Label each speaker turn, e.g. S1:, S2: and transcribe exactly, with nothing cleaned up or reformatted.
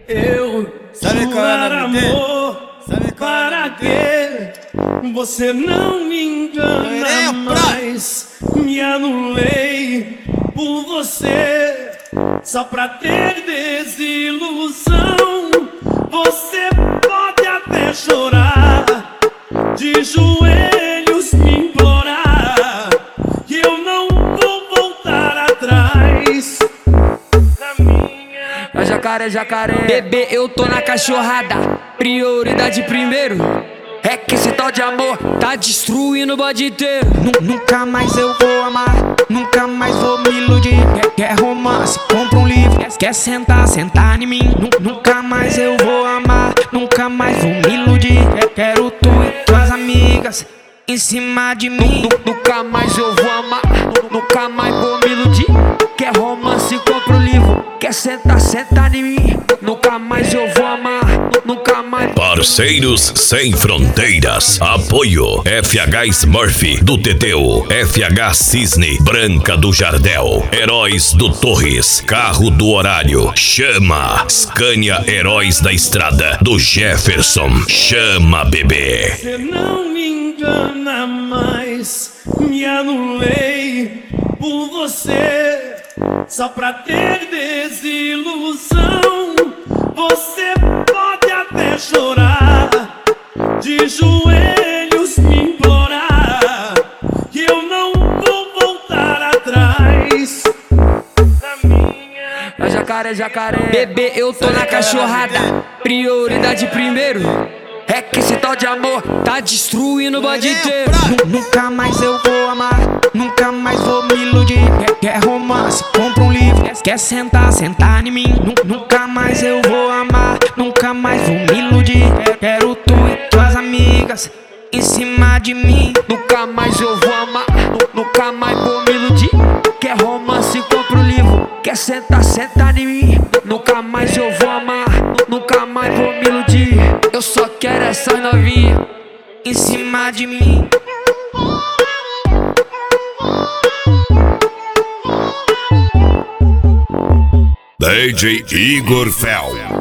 S1: Eu
S2: Sabe qual é
S1: jurar
S2: o nome dele?
S1: amor,
S2: Sabe qual é o
S1: para
S2: nome dele?
S1: que você não me engana
S2: Loirinha,
S1: mais. Me anulei por você, só pra ter desilusão. Você pode até chorar, de joelhos me implorar, que eu não vou voltar atrás. Na minha...
S3: É jacaré, jacaré. Bebê, eu tô na cachorrada. Prioridade primeiro. É que esse tal de amor tá destruindo o bode inteiro. Nu- Nunca mais eu vou amar, nunca mais vou me iludir. Quer, quer romance, compra um livro. Quer, quer sentar, sentar em mim. Nu- Nunca mais eu vou amar, nunca mais vou me iludir. Quer, quero tu e tuas amigas em cima de mim. Nu- Nunca mais eu vou amar, nu- nunca mais vou me iludir. Quer romance, compra um livro. Quer sentar, sentar em mim. Nunca mais eu vou amar, nu- nunca mais.
S4: Parceiros Sem Fronteiras. Apoio F H Smurf do Teteu, F H Cisne, Branca do Jardel, Heróis do Torres, Carro do Horário, Chama, Scania Heróis da Estrada, do Jefferson, Chama Bebê.
S1: Você não me engana mais. Me anulei por você, só pra ter desilusão. Você pode até chorar, de joelhos me implorar, que eu não vou voltar atrás. Na minha...
S3: É jacaré, jacaré. Bebê, eu tô na cachorrada. Prioridade primeiro. É que esse tal de amor tá destruindo o bode inteiro. Nu- Nunca mais eu vou amar, nunca mais vou me iludir. Quer, quer romance, compra um livro. Quer, quer sentar, sentar em mim. Nu- Nunca mais eu vou amar, nunca mais vou me iludir. Quer, quero tu e tuas amigas em cima de mim. Nunca mais eu vou amar, nu- nunca mais vou me iludir. Quer romance, compra um livro. Quer sentar, sentar em mim. Nunca mais eu vou amar, nu- nunca mais vou me iludir. Eu só quero essa novinha em cima de mim.
S4: D J Igor Fel.